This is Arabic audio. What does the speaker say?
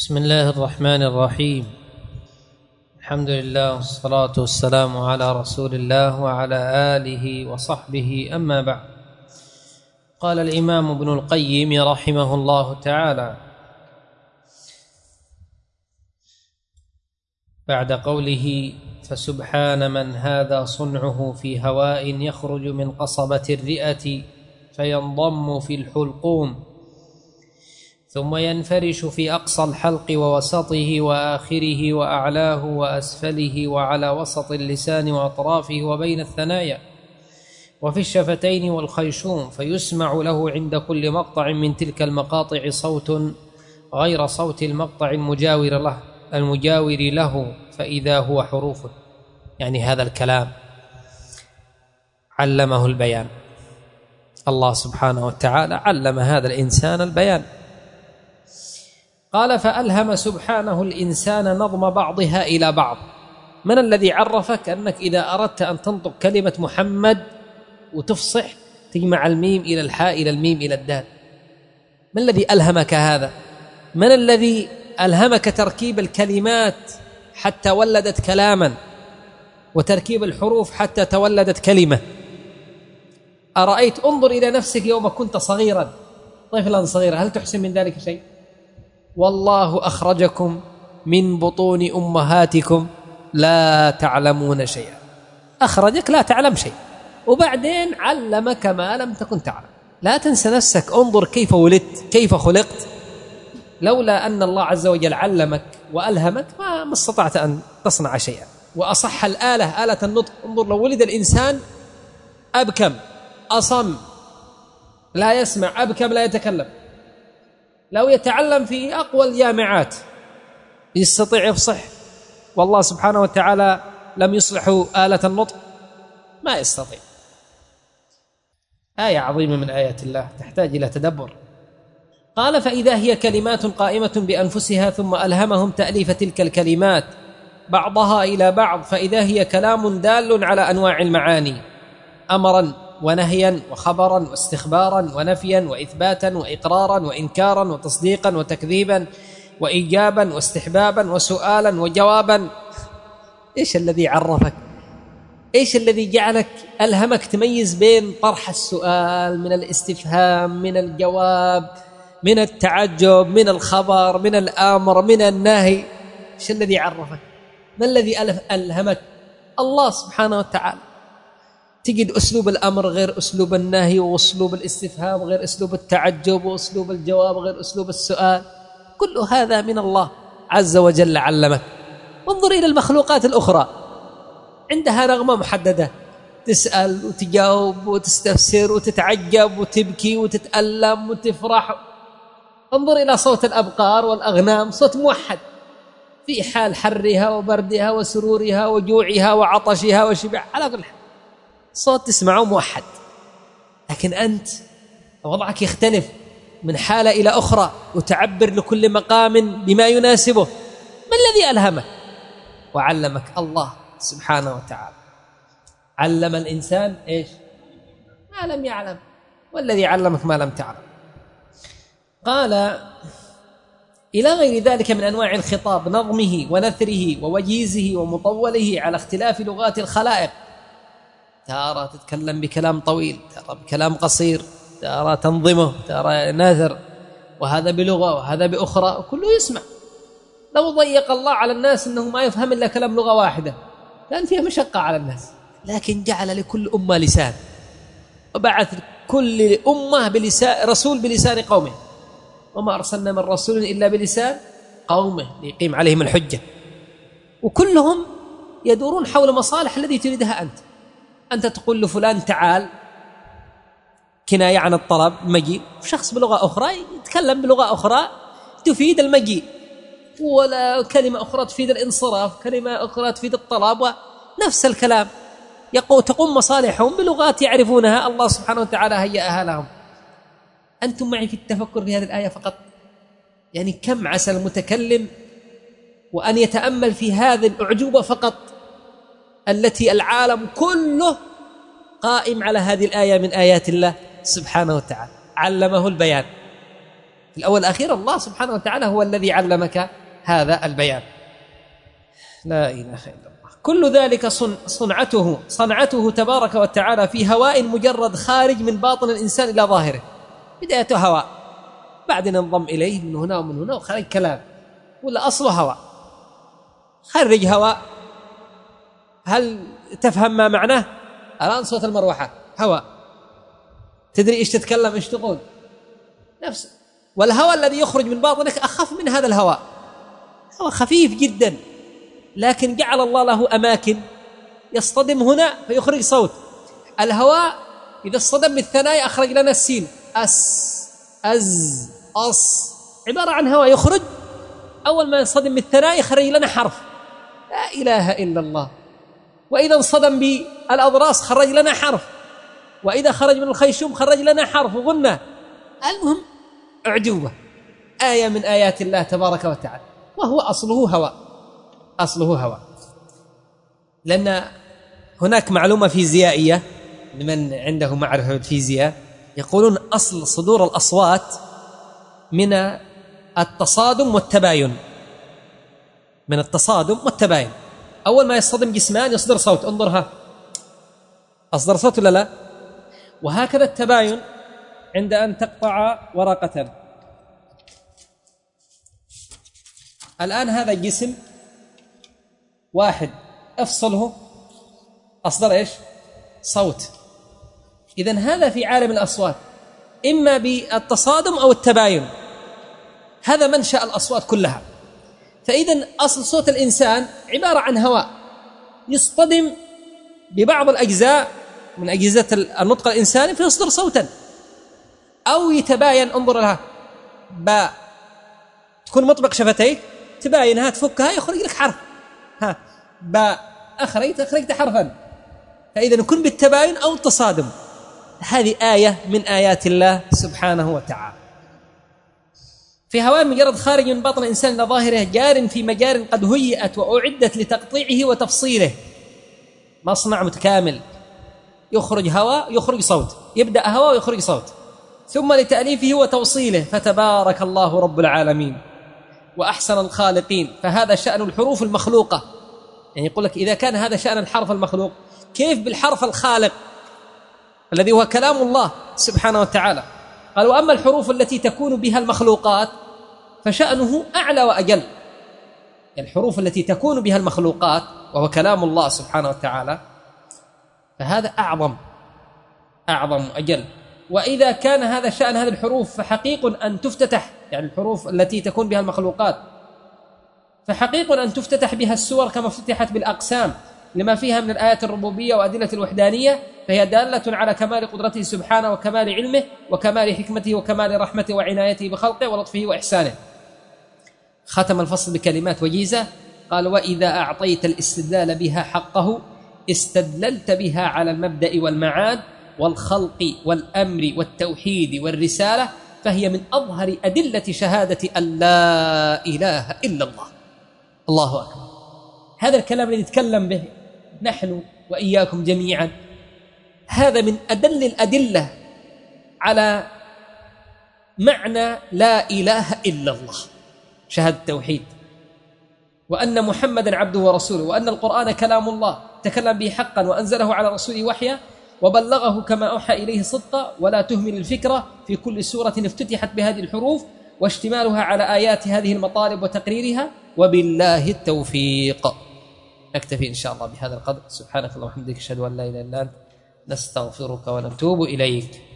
بسم الله الرحمن الرحيم. الحمد لله والصلاة والسلام على رسول الله وعلى آله وصحبه، أما بعد. قال الإمام ابن القيم رحمه الله تعالى بعد قوله: فسبحان من هذا صنعه في هواء يخرج من قصبة الرئة فينضم في الحلقوم ثم ينفرش في أقصى الحلق ووسطه وآخره وأعلاه وأسفله وعلى وسط اللسان وأطرافه وبين الثنايا وفي الشفتين والخيشوم، فيسمع له عند كل مقطع من تلك المقاطع صوت غير صوت المقطع المجاور له فإذا هو حروف. يعني هذا الكلام علمه البيان، الله سبحانه وتعالى علم هذا الإنسان البيان. قال: فألهم سبحانه الإنسان نظم بعضها إلى بعض. من الذي عرفك أنك إذا أردت أن تنطق كلمة محمد وتفصح تجمع الميم إلى الحاء إلى الميم إلى الدال؟ من الذي ألهمك هذا؟ من الذي ألهمك تركيب الكلمات حتى ولدت كلاما، وتركيب الحروف حتى تولدت كلمة؟ أرأيت؟ انظر إلى نفسك يوم كنت صغيرا، طفلا صغيرا، هل تحسن من ذلك شيء؟ والله أخرجكم من بطون أمهاتكم لا تعلمون شيئا. أخرجك لا تعلم شيء، وبعدين علمك ما لم تكن تعلم. لا تنسى نفسك، انظر كيف ولدت، كيف خلقت. لولا أن الله عز وجل علمك وألهمك ما استطعت أن تصنع شيئا. وأصح الآلة، آلة النطق، انظر لو ولد الإنسان أبكم أصم لا يسمع، أبكم لا يتكلم، لو يتعلم في أقوى الجامعات يستطيع يفصح، والله سبحانه وتعالى لم يصلحوا آلة النطق، ما يستطيع. آية عظيمة من آيات الله تحتاج إلى تدبر. قال: فإذا هي كلمات قائمة بأنفسها ثم ألهمهم تأليف تلك الكلمات بعضها إلى بعض، فإذا هي كلام دال على أنواع المعاني: أمرا ونهيا وخبرا واستخبارا ونفيا وإثباتا وإقرارا وإنكارا وتصديقا وتكذيبا وإيجابا واستحبابا وسؤالا وجوابا. إيش الذي عرفك؟ إيش الذي جعلك ألهمك تميز بين طرح السؤال من الاستفهام من الجواب من التعجب من الخبر من الأمر من النهي؟ إيش الذي عرفك؟ ما الذي ألهمك؟ الله سبحانه وتعالى. تجد أسلوب الأمر غير أسلوب النهي، وأسلوب الاستفهام غير أسلوب التعجب، وأسلوب الجواب غير أسلوب السؤال. كل هذا من الله عز وجل علمك. انظر إلى المخلوقات الأخرى، عندها نغمة محددة، تسأل وتجاوب وتستفسر وتتعجب وتبكي وتتألم وتفرح. انظر إلى صوت الأبقار والأغنام، صوت موحد في حال حرها وبردها وسرورها وجوعها وعطشها وشبعها، على كل حال صوت تسمعه موحد. لكن أنت وضعك يختلف من حالة إلى أخرى، وتعبر لكل مقام بما يناسبه. ما الذي ألهمك وعلمك؟ الله سبحانه وتعالى. علم الإنسان إيش؟ ما لم يعلم، والذي علمك ما لم تعلم. قال: إلى غير ذلك من أنواع الخطاب، نظمه ونثره ووجيزه ومطوله على اختلاف لغات الخلائق. ترى تتكلم بكلام طويل، ترى بكلام قصير، ترى تنظمه، ترى ناثر، وهذا بلغة وهذا بأخرى، وكله يسمع. لو ضيق الله على الناس أنه ما يفهم إلا كلام لغة واحدة كان فيها مشقة على الناس، لكن جعل لكل أمة لسان، وبعث كل أمة بلسان رسول بلسان قومه، وما أرسلنا من رسول إلا بلسان قومه ليقيم عليهم الحجة. وكلهم يدورون حول مصالح الذي تريدها أنت تقول لفلان تعال، كناية عن الطلب، مجيء، شخص بلغة أخرى يتكلم بلغة أخرى تفيد المجيء، ولا كلمة أخرى تفيد الانصراف، كلمة أخرى تفيد الطلب، ونفس الكلام تقوم مصالحهم بلغات يعرفونها، الله سبحانه وتعالى هيئها لهم. أنتم معي في التفكر في هذه الآية فقط. يعني كم عسى المتكلم وأن يتأمل في هذه الأعجوبة فقط، التي العالم كله قائم على هذه الآية من آيات الله سبحانه وتعالى. علمه البيان، في الأول والأخير الله سبحانه وتعالى هو الذي علمك هذا البيان. لا إله إلا الله. كل ذلك صنعته تبارك وتعالى في هواء مجرد خارج من باطن الإنسان إلى ظاهره. بدايته هواء، بعدين انضم إليه من هنا ومن هنا وخرج كلام، ولا أصله هواء. خرج هواء، هل تفهم ما معناه؟ الآن صوت المروحة هواء، تدري إيش تتكلم إيش تقول نفسه. والهواء الذي يخرج من باطنك أخف من هذا الهواء، هو خفيف جدا، لكن جعل الله له أماكن يصطدم هنا فيخرج صوت. الهواء إذا اصطدم بالثنايا أخرج لنا السين، أس، أز، أص، عبارة عن هواء يخرج، أول ما يصطدم بالثنايا يخرج لنا حرف. لا إله إلا الله. وإذا انصدم بالأضراس خرج لنا حرف، وإذا خرج من الخيشوم خرج لنا حرف وغنى. المهم أعجوبة، آية من آيات الله تبارك وتعالى، وهو أصله هواء، أصله هواء. لأن هناك معلومة فيزيائية لمن عنده معرفة بالفيزياء، يقولون أصل صدور الأصوات من التصادم والتباين، من التصادم والتباين. أول ما يصطدم جسمان يصدر صوت، انظرها، أصدر صوت ولا لا؟ وهكذا التباين عند أن تقطع ورقة. الآن هذا الجسم واحد، افصله، أصدر إيش؟ صوت. إذن هذا في عالم الأصوات، إما بالتصادم أو التباين، هذا منشأ الأصوات كلها. فإذن أصل صوت الإنسان عبارة عن هواء يصطدم ببعض الأجزاء من أجهزة النطق الإنساني فيصدر صوتا، أو يتباين. انظر لها، باء، تكون مطبق شفتيك تباينها تفكها يخرج لك حرف، ها باء، أخرجت حرفا. فإذا يكون بالتباين أو التصادم. هذه آية من آيات الله سبحانه وتعالى. في هواء مجرد خارج من باطن الإنسان إلى ظاهره، جار في مجار قد هيئت وأعدت لتقطيعه وتفصيله، مصنع متكامل، يخرج هواء يخرج صوت، يبدأ هواء ويخرج صوت، ثم لتأليفه وتوصيله. فتبارك الله رب العالمين وأحسن الخالقين. فهذا شأن الحروف المخلوقة. يعني يقول لك إذا كان هذا شأن الحرف المخلوق، كيف بالحرف الخالق الذي هو كلام الله سبحانه وتعالى؟ قال وأما الحروف التي تكون بها المخلوقات فشأنه أعلى وأجل. الحروف التي تكون بها المخلوقات وهو كلام الله سبحانه وتعالى فهذا أعظم وأجل. وإذا كان هذا شأن هذه الحروف فحقيق أن تفتتح، يعني الحروف التي تكون بها المخلوقات فحقيق أن تفتتح بها السور كما افتتحت بالأقسام، لما فيها من الآيات الربوبية وأدلة الوحدانية، فهي دالة على كمال قدرته سبحانه وكمال علمه وكمال حكمته وكمال رحمته وعنايته بخلقه ولطفه وإحسانه. ختم الفصل بكلمات وجيزة، قال وإذا أعطيت الاستدلال بها حقه استدللت بها على المبدأ والمعاد والخلق والأمر والتوحيد والرسالة، فهي من أظهر أدلة شهادة أن لا إله إلا الله. الله أكبر. هذا الكلام الذي نتكلم به نحن وإياكم جميعا، هذا من أدل الأدلة على معنى لا إله إلا الله، شهادة التوحيد، وأن محمدا عبده ورسوله، وأن القرآن كلام الله تكلم به حقا وأنزله على رسوله وحيا وبلغه كما أوحى إليه صدقا. ولا تهمل الفكرة في كل سورة افتتحت بهذه الحروف واشتمالها على آيات هذه المطالب وتقريرها، وبالله التوفيق. نكتفي إن شاء الله بهذا القدر. سبحانك اللهم وبحمدك أشهد أن لا إله إلا أنت نستغفرك ونتوب إليك.